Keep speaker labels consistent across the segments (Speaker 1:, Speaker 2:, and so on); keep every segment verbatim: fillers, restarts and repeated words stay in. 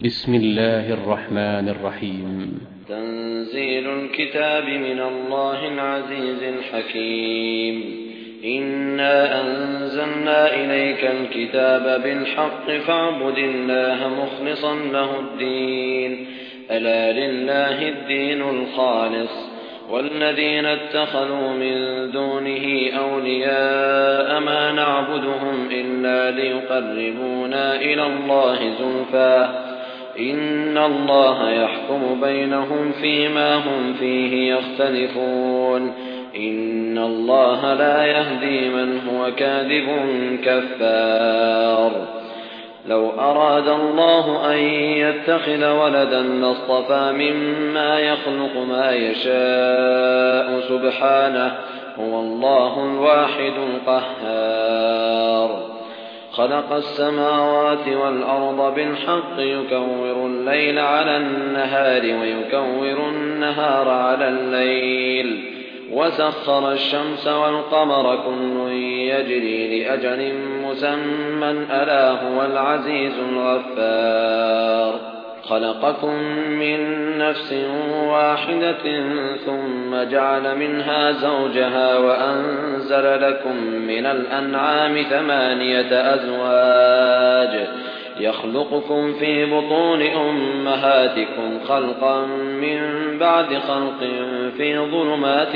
Speaker 1: بسم الله الرحمن الرحيم.
Speaker 2: تنزيل الكتاب من الله العزيز الحكيم. إنا أنزلنا إليك الكتاب بالحق فاعبد الله مخلصا له الدين ألا لله الدين الخالص والذين اتخذوا من دونه أولياء ما نعبدهم إلا ليقربونا إلى الله زلفى إن الله يحكم بينهم فيما هم فيه يختلفون إن الله لا يهدي من هو كاذب كفار. لو أراد الله أن يتخذ ولدا لاصطفى مما يخلق ما يشاء سبحانه هو الله الواحد القهار. خلق السماوات والأرض بالحق يكور الليل على النهار ويكور النهار على الليل وسخر الشمس والقمر كل يجري لأجل مسمى ألا هو العزيز الغفار. خلقكم من نفس واحدة ثم جعل منها زوجها وأنزل لكم من الأنعام ثمانية أزواج يخلقكم في بطون أمهاتكم خلقا من بعد خلق في ظلمات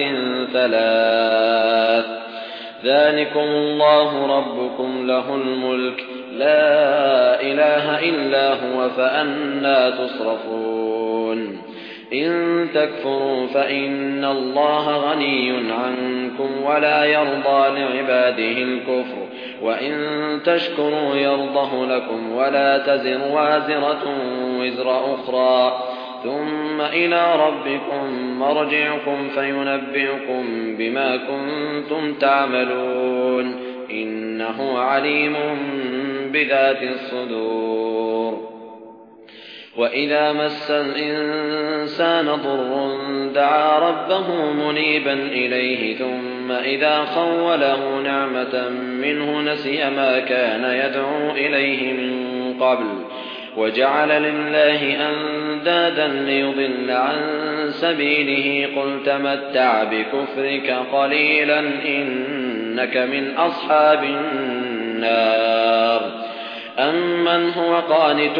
Speaker 2: ثلاث ذلكم الله ربكم له الملك لا إله إلا هو فأنى تصرفون. إن تكفروا فإن الله غني عنكم ولا يرضى لعباده الكفر وإن تشكروا يرضه لكم ولا تزر وازرة وزر أخرى ثم إلى ربكم مرجعكم فينبئكم بما كنتم تعملون إنه عليم بذات الصدور. وإذا مس الإنسان ضر دعا ربه منيبا إليه ثم إذا خوله نعمة منه نسي ما كان يدعو إليه من قبل وجعل لله أندادا ليضل عن سبيله قل تمتع بكفرك قليلا إنك من أصحاب النار. أمن هو قانت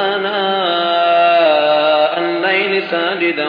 Speaker 2: آناء الليل ساجدا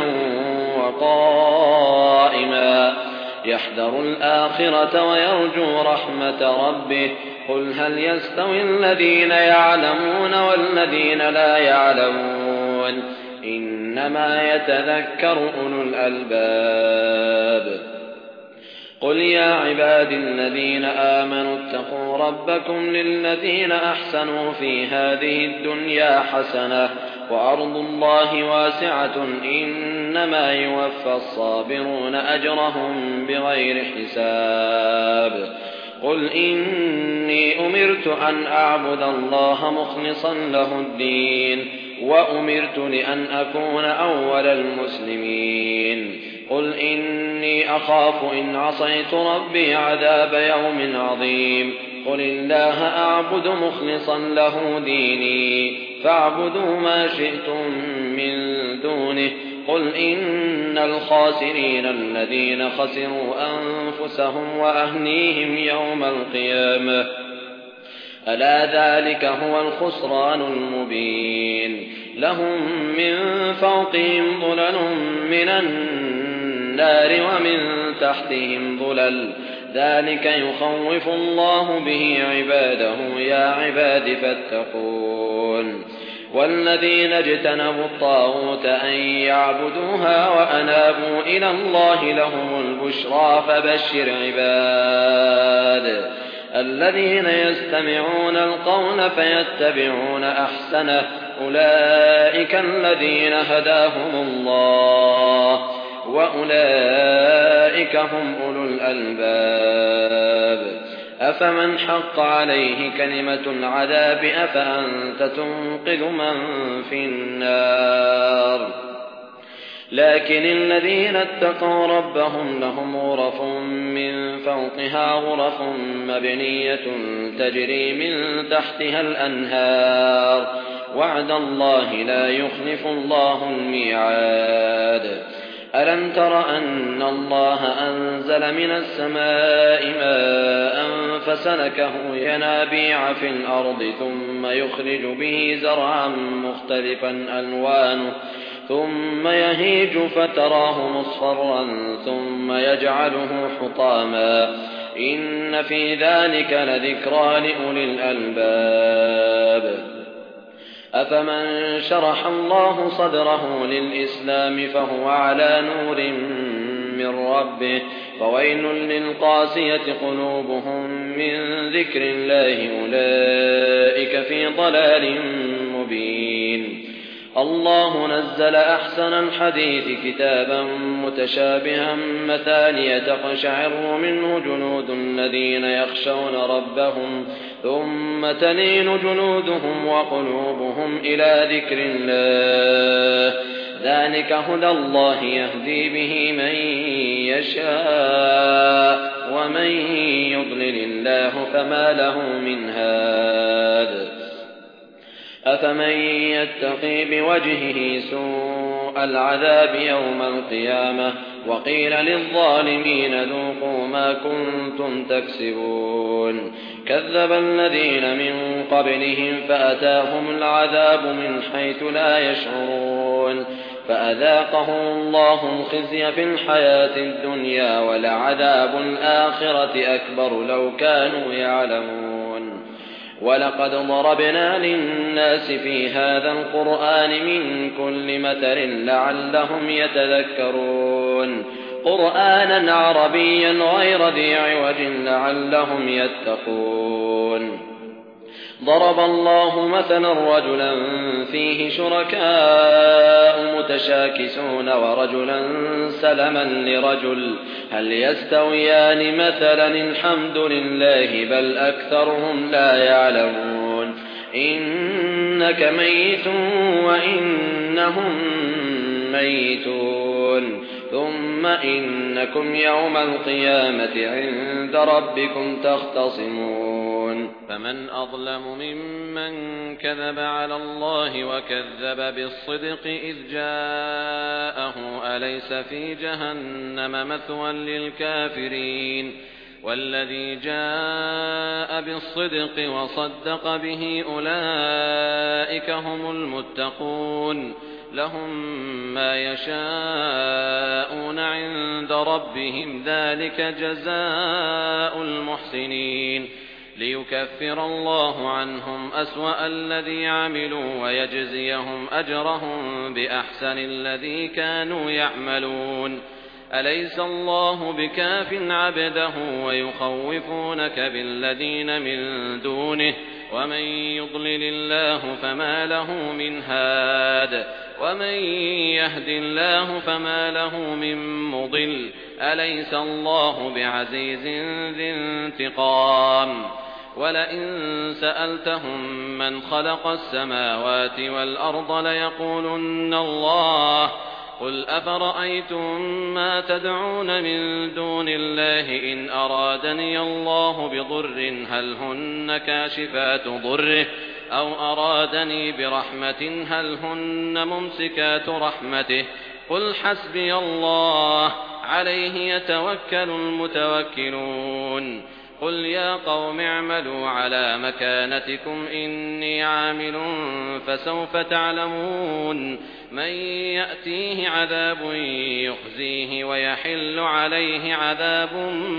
Speaker 2: وقائما يحذر الآخرة ويرجو رحمة ربه قل هل يستوي الذين يعلمون والذين لا يعلمون إنما يتذكر أولو الألباب. قل يا عباد الذين آمنوا اتقوا ربكم للذين أحسنوا في هذه الدنيا حسنة وأرض الله واسعة إنما يوفى الصابرون أجرهم بغير حساب. قل إني أمرت أن أعبد الله مخلصا له الدين وأمرت لأن أكون أول المسلمين. قل إني أخاف إن عصيت ربي عذاب يوم عظيم. قل الله أعبد مخلصا له ديني فاعبدوا ما شئتم من دونه. قل إن الخاسرين الذين خسروا أنفسهم وأهليهم يوم القيامة ألا ذلك هو الخسران المبين. لهم من فوقهم ظلل من النار ومن تحتهم ظلل ذلك يخوف الله به عباده يا عباد فاتقون. والذين اجتنبوا الطاغوت أن يعبدوها وأنابوا إلى الله لهم البشرى فبشر عباد الذين يستمعون القول فيتبعون أحسنه أولئك الذين هداهم الله وأولئك هم أولو الألباب. أفمن حق عليه كلمة العذاب أفأنت تنقذ من في النار. لكن الذين اتقوا ربهم لهم غرف من فوقها غرف مبنية تجري من تحتها الأنهار وعد الله لا يخلف الله الميعاد ألم تر أن الله أنزل من السماء ماء فسلكه ينابيع في الأرض ثم يخرج به زرعا مختلفا ألوانه ثم يهيج فتراه مصفرا ثم يجعله حطاما إن في ذلك لذكرى لأولي الألباب أفمن شرح الله صدره للإسلام فهو على نور من ربه فويل للقاسية قلوبهم من ذكر الله أولئك في ضلال مبين الله نزل أحسن الحديث كتابا متشابها مثانية تقشعر منه جلود الذين يخشون ربهم ثم تلين جلودهم وقلوبهم إلى ذكر الله ذلك هدى الله يهدي به من يشاء ومن يضلل الله فما له من هاد أفمن يتقي بوجهه سوء العذاب يوم القيامة وقيل للظالمين ذوقوا ما كنتم تكسبون كذب الذين من قبلهم فأتاهم العذاب من حيث لا يشعرون فأذاقهم الله الخزي في الحياة الدنيا ولعذاب الآخرة أكبر لو كانوا يعلمون ولقد ضربنا للناس في هذا القرآن من كل مثل لعلهم يتذكرون قرآنا عربيا غير ذي عوج لعلهم يتقون ضرب الله مثلا رجلا فيه شركاء متشاكسون ورجلا سلما لرجل هل يستويان مثلا الحمد لله بل أكثرهم لا يعلمون إنك ميت وإنهم ميتون ثم إنكم يوم القيامة عند ربكم تختصمون فمن أظلم ممن كذب على الله وكذب بالصدق إذ جاءه أليس في جهنم مثوى للكافرين والذي جاء بالصدق وصدق به أولئك هم المتقون لهم ما يشاءون عند ربهم ذلك جزاء المحسنين ليكفر الله عنهم أسوأ الذي عملوا ويجزيهم أجرهم بأحسن الذي كانوا يعملون أليس الله بكاف عبده ويخوفونك بالذين من دونه ومن يضلل الله فما له من هاد ومن يهد الله فما له من مضل أليس الله بعزيز ذي انتقام ولئن سألتهم من خلق السماوات والأرض ليقولن الله قل أفرأيتم ما تدعون من دون الله إن أرادني الله بضر هل هن كاشفات ضره أو أرادني برحمة هل هن ممسكات رحمته قل حسبي الله عليه يتوكل المتوكلون قل يا قوم اعملوا على مكانتكم إني عامل فسوف تعلمون من يأتيه عذاب يخزيه ويحل عليه عذاب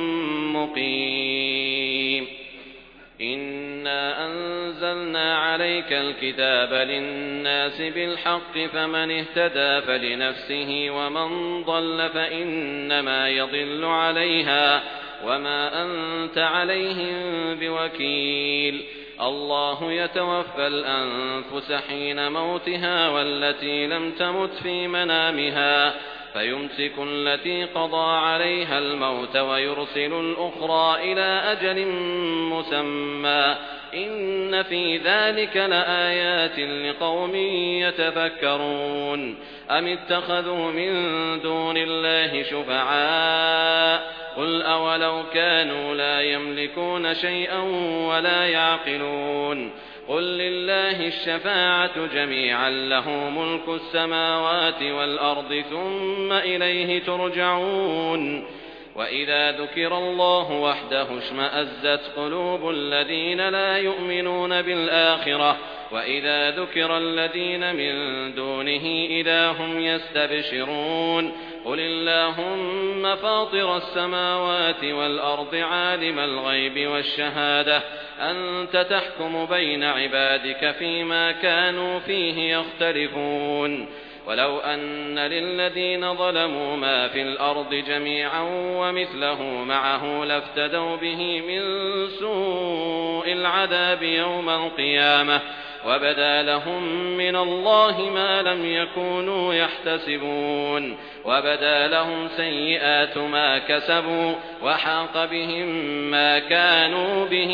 Speaker 2: مقيم إنا أنزلنا عليك الكتاب للناس بالحق فمن اهتدى فلنفسه ومن ضل فإنما يضل عليها وما أنت عليهم بوكيل الله يتوفى الأنفس حين موتها والتي لم تمت في منامها فيمسك التي قضى عليها الموت ويرسل الأخرى إلى أجل مسمى إن في ذلك لآيات لقوم يتفكرون أم اتخذوا من دون الله شفعاء قل أولو كانوا لا يملكون شيئا ولا يعقلون قل لله الشفاعة جميعا له ملك السماوات والأرض ثم إليه ترجعون وإذا ذكر الله وحده اشمأزت قلوب الذين لا يؤمنون بالآخرة وإذا ذكر الذين من دونه إذا هم يستبشرون قل اللهم فاطر السماوات والأرض عالم الغيب والشهادة أنت تحكم بين عبادك فيما كانوا فيه يختلفون ولو أن للذين ظلموا ما في الأرض جميعا ومثله معه لافتدوا به من سوء العذاب يوم القيامة وبدا لهم من الله ما لم يكونوا يحتسبون وبدا لهم سيئات ما كسبوا وحاق بهم ما كانوا به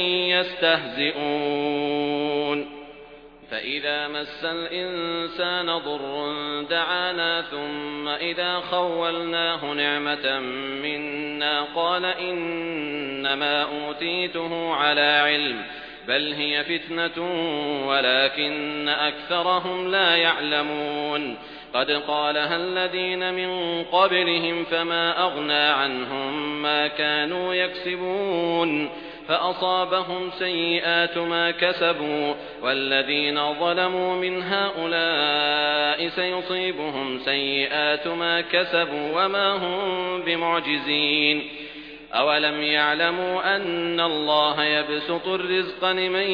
Speaker 2: يستهزئون فإذا مس الإنسان ضر دعانا ثم إذا خولناه نعمة منا قال إنما أوتيته على علم بل هي فتنة ولكن أكثرهم لا يعلمون قد قالها الذين من قبلهم فما أغنى عنهم ما كانوا يكسبون فأصابهم سيئات ما كسبوا والذين ظلموا من هؤلاء سيصيبهم سيئات ما كسبوا وما هم بمعجزين أولم يعلموا أن الله يبسط الرزق لمن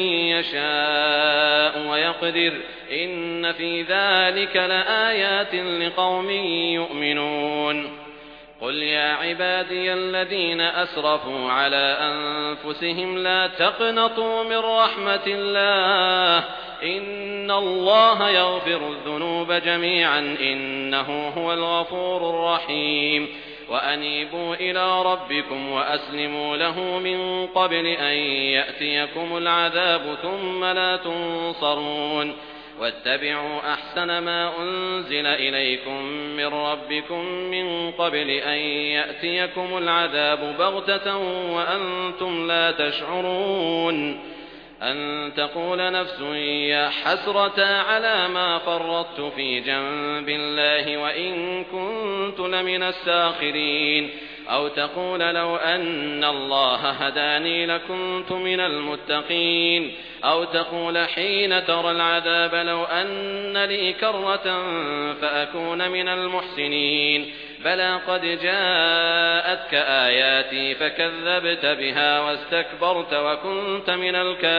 Speaker 2: يشاء ويقدر إن في ذلك لآيات لقوم يؤمنون قل يا عبادي الذين أسرفوا على أنفسهم لا تقنطوا من رحمة الله إن الله يغفر الذنوب جميعا إنه هو الغفور الرحيم وأنيبوا إلى ربكم وأسلموا له من قبل أن يأتيكم العذاب ثم لا تنصرون واتبعوا أحسن ما أنزل إليكم من ربكم من قبل أن يأتيكم العذاب بغتة وأنتم لا تشعرون أن تقول نفس يا حسرة على ما فرطت في جنب الله وإن كنت لمن الساخرين أو تقول لو أن الله هداني لكنت من المتقين أو تقول حين ترى العذاب لو أن لي كرة فأكون من المحسنين بلى قد جاءتك آياتي فكذبت بها واستكبرت وكنت من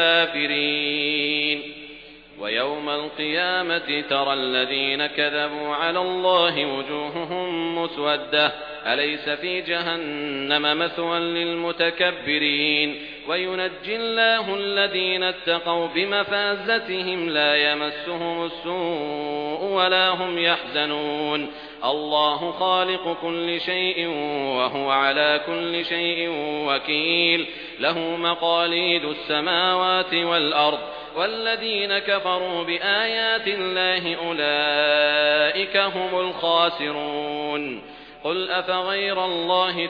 Speaker 2: الكافرين ويوم القيامة ترى الذين كذبوا على الله وجوههم مسودة أليس في جهنم مثوى للمتكبرين وينجي الله الذين اتقوا بمفازتهم لا يمسهم السوء ولا هم يحزنون الله خالق كل شيء وهو على كل شيء وكيل له مقاليد السماوات والأرض والذين كفروا بآيات الله أولئك هم الخاسرون قل أفغير الله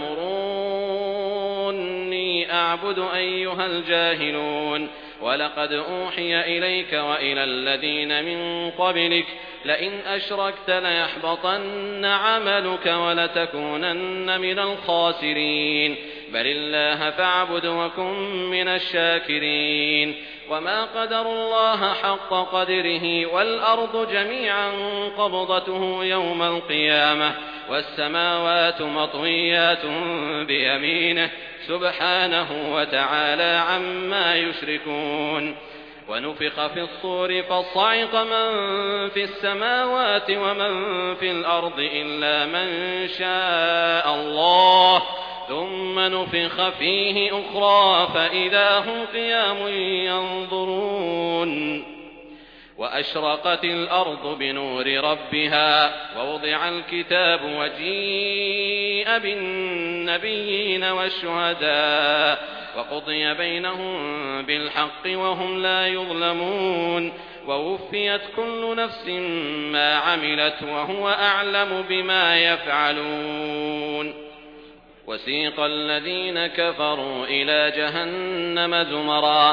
Speaker 2: تأمروني أعبد أيها الجاهلون ولقد أوحي إليك وإلى الذين من قبلك لئن أشركت ليحبطن عملك ولتكونن من الخاسرين بل الله فاعبد وكن من الشاكرين وما قدر الله حق قدره والأرض جميعا قبضته يوم القيامة والسماوات مطويات بيمينه سبحانه وتعالى عما يشركون ونفخ في الصور فصعق من في السماوات ومن في الأرض إلا من شاء الله ثم نفخ فيه أخرى فإذا هم قيام ينظرون وأشرقت الأرض بنور ربها ووضع الكتاب وجيء بالنبيين والشهداء وقضي بينهم بالحق وهم لا يظلمون ووفيت كل نفس ما عملت وهو أعلم بما يفعلون وسيق الذين كفروا إلى جهنم زمرا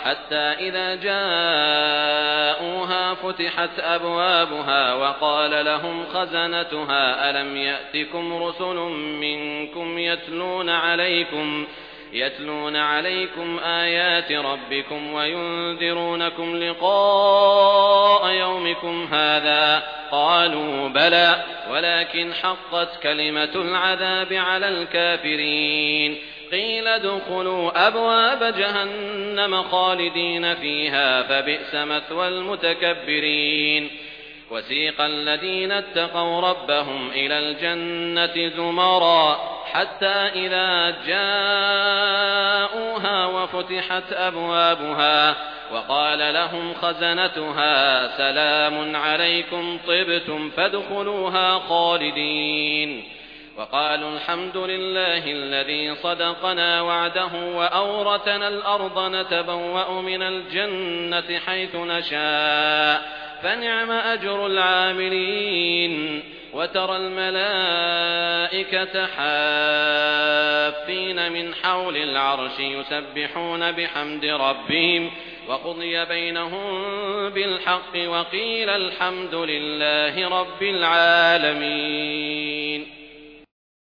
Speaker 2: حتى إذا جاءوها فتحت أبوابها وقال لهم خزنتها ألم يأتكم رسل منكم يتلون عليكم يتلون عليكم آيات ربكم وينذرونكم لقاء يومكم هذا قالوا بلى ولكن حقت كلمة العذاب على الكافرين قيل ادخلوا أبواب جهنم خالدين فيها فبئس مثوى المتكبرين وسيق الذين اتقوا ربهم إلى الجنة زمرا حتى إذا جاءوها وفتحت أبوابها وقال لهم خزنتها سلام عليكم طبتم فادخلوها خالدين وقالوا الحمد لله الذي صدقنا وعده وأورثنا الأرض نتبوأ من الجنة حيث نشاء فنعم أجر العاملين وترى الملائكة حافين من حول العرش يسبحون بحمد ربهم وقضي بينهم بالحق وقيل الحمد لله رب العالمين.